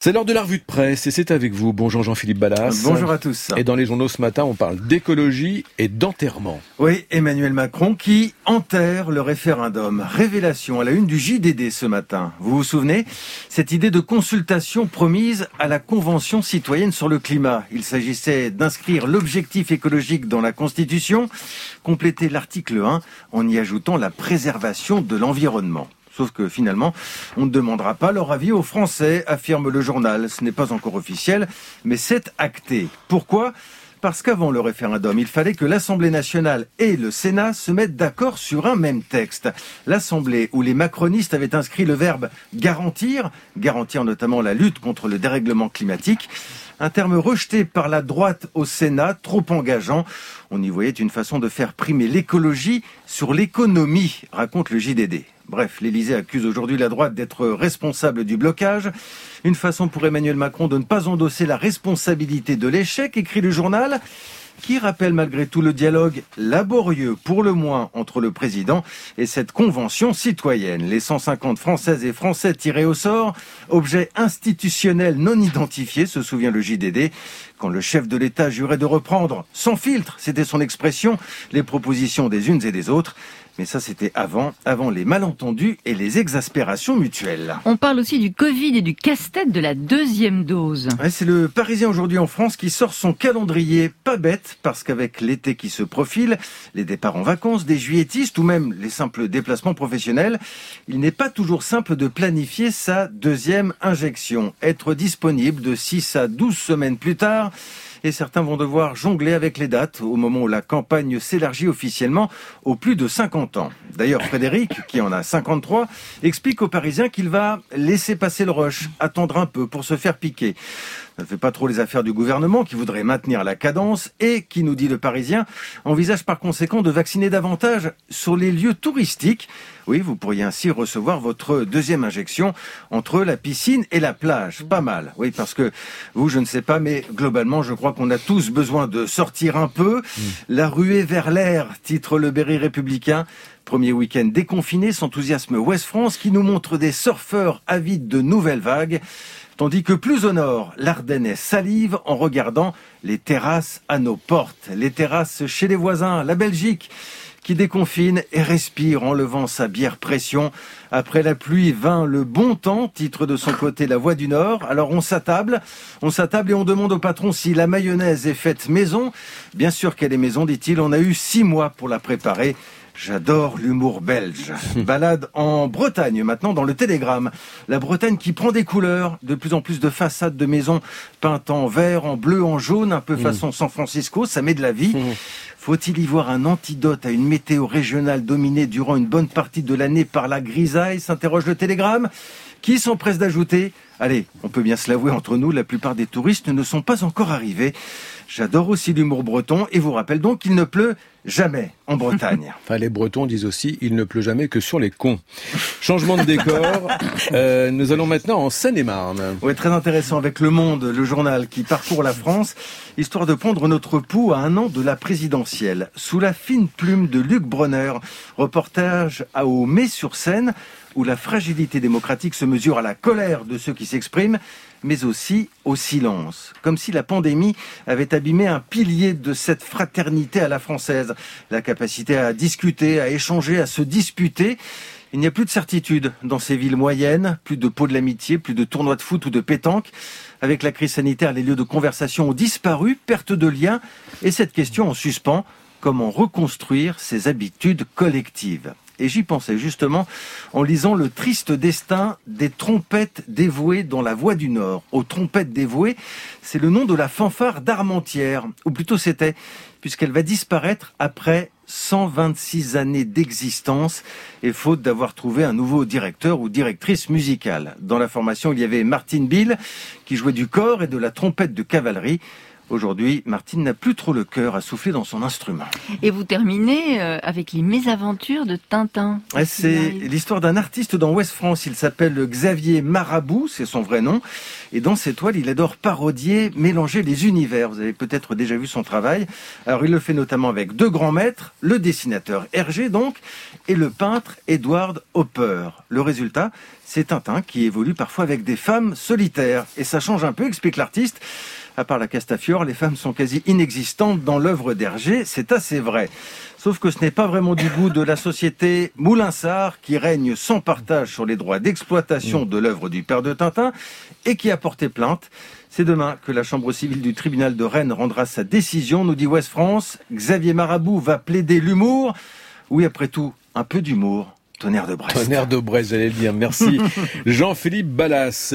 C'est l'heure de la revue de presse et c'est avec vous. Bonjour Jean-Philippe Ballas. Bonjour à tous. Et dans les journaux ce matin, on parle d'écologie et d'enterrement. Oui, Emmanuel Macron qui enterre le référendum. Révélation à la une du JDD ce matin. Vous vous souvenez ? Cette idée de consultation promise à la Convention citoyenne sur le climat. Il s'agissait d'inscrire l'objectif écologique dans la Constitution, compléter l'article 1 en y ajoutant la préservation de l'environnement. Sauf que finalement, on ne demandera pas leur avis aux Français, affirme le journal. Ce n'est pas encore officiel, mais c'est acté. Pourquoi ? Parce qu'avant le référendum, il fallait que l'Assemblée nationale et le Sénat se mettent d'accord sur un même texte. L'Assemblée, où les macronistes avaient inscrit le verbe « garantir », garantir notamment la lutte contre le dérèglement climatique, un terme rejeté par la droite au Sénat, trop engageant. On y voyait une façon de faire primer l'écologie sur l'économie, raconte le JDD. Bref, l'Élysée accuse aujourd'hui la droite d'être responsable du blocage. Une façon pour Emmanuel Macron de ne pas endosser la responsabilité de l'échec, écrit le journal, qui rappelle malgré tout le dialogue laborieux, pour le moins, entre le président et cette convention citoyenne. Les 150 Françaises et Français tirés au sort, objet institutionnel non identifié, se souvient le JDD, quand le chef de l'État jurait de reprendre, sans filtre, c'était son expression, les propositions des unes et des autres. Mais ça, c'était avant les malentendus et les exaspérations mutuelles. On parle aussi du Covid et du casse-tête de la deuxième dose. Ouais, c'est le Parisien aujourd'hui en France qui sort son calendrier. Pas bête, parce qu'avec l'été qui se profile, les départs en vacances des juilletistes ou même les simples déplacements professionnels, il n'est pas toujours simple de planifier sa deuxième injection. Être disponible de 6 à 12 semaines plus tard. Et certains vont devoir jongler avec les dates au moment où la campagne s'élargit officiellement aux plus de 50 ans. D'ailleurs, Frédéric, qui en a 53, explique aux Parisiens qu'il va laisser passer le rush, attendre un peu pour se faire piquer. Ça ne fait pas trop les affaires du gouvernement qui voudrait maintenir la cadence et qui, nous dit le Parisien, envisage par conséquent de vacciner davantage sur les lieux touristiques. Oui, vous pourriez ainsi recevoir votre deuxième injection entre la piscine et la plage. Pas mal. Oui, parce que vous, je ne sais pas, mais globalement, je crois qu'on a tous besoin de sortir un peu. La ruée vers l'air, titre le Berry républicain. Premier week-end déconfiné, s'enthousiasme Ouest France qui nous montre des surfeurs avides de nouvelles vagues. Tandis que plus au nord, l'Ardennais salive en regardant les terrasses à nos portes. Les terrasses chez les voisins, la Belgique, qui déconfine et respire en levant sa bière pression. Après la pluie vint le bon temps, titre de son côté La Voix du Nord. Alors on s'attable et on demande au patron si la mayonnaise est faite maison. Bien sûr qu'elle est maison, dit-il, on a eu 6 mois pour la préparer. J'adore l'humour belge. Balade en Bretagne, maintenant dans le Télégramme. La Bretagne qui prend des couleurs, de plus en plus de façades de maisons peintes en vert, en bleu, en jaune, un peu façon San Francisco, ça met de la vie. Faut-il y voir un antidote à une météo régionale dominée durant une bonne partie de l'année par la grisaille, s'interroge le Télégramme, qui s'empresse d'ajouter « Allez, on peut bien se l'avouer entre nous, la plupart des touristes ne sont pas encore arrivés. J'adore aussi l'humour breton et vous rappelle donc qu'il ne pleut jamais en Bretagne. » Enfin, les Bretons disent aussi « Il ne pleut jamais que sur les cons ». Changement de décor, nous allons maintenant en Seine-et-Marne. Oui, très intéressant avec Le Monde, le journal qui parcourt la France, histoire de prendre notre pouls à 1 an de la présidentielle. Sous la fine plume de Luc Bronner, reportage à Mai-sur-Seine, où la fragilité démocratique se mesure à la colère de ceux qui s'expriment, mais aussi au silence. Comme si la pandémie avait abîmé un pilier de cette fraternité à la française. La capacité à discuter, à échanger, à se disputer. Il n'y a plus de certitude dans ces villes moyennes, plus de pot de l'amitié, plus de tournois de foot ou de pétanque. Avec la crise sanitaire, les lieux de conversation ont disparu, perte de liens. Et cette question en suspens, comment reconstruire ces habitudes collectives ? Et j'y pensais justement en lisant le triste destin des trompettes dévouées dans La Voix du Nord. Aux trompettes dévouées, c'est le nom de la fanfare d'Armentières, ou plutôt c'était, puisqu'elle va disparaître après 126 années d'existence et faute d'avoir trouvé un nouveau directeur ou directrice musicale. Dans la formation, il y avait Martine Bill qui jouait du cor et de la trompette de cavalerie. Aujourd'hui, Martine n'a plus trop le cœur à souffler dans son instrument. Et vous terminez avec les mésaventures de Tintin. C'est l'histoire d'un artiste dans Ouest France. Il s'appelle Xavier Marabout, c'est son vrai nom. Et dans ses toiles, il adore parodier, mélanger les univers. Vous avez peut-être déjà vu son travail. Alors, il le fait notamment avec deux grands maîtres, le dessinateur Hergé donc, et le peintre Edward Hopper. Le résultat, c'est Tintin qui évolue parfois avec des femmes solitaires. Et ça change un peu, explique l'artiste. À part la Castafiore, les femmes sont quasi inexistantes dans l'œuvre d'Hergé, c'est assez vrai. Sauf que ce n'est pas vraiment du goût de la société Moulinsart qui règne sans partage sur les droits d'exploitation de l'œuvre du père de Tintin et qui a porté plainte. C'est demain que la chambre civile du tribunal de Rennes rendra sa décision, nous dit Ouest France. Xavier Marabout va plaider l'humour. Oui, après tout, un peu d'humour. Tonnerre de Brest. Tonnerre de Brest, j'allais le dire. Merci. Jean-Philippe Ballas.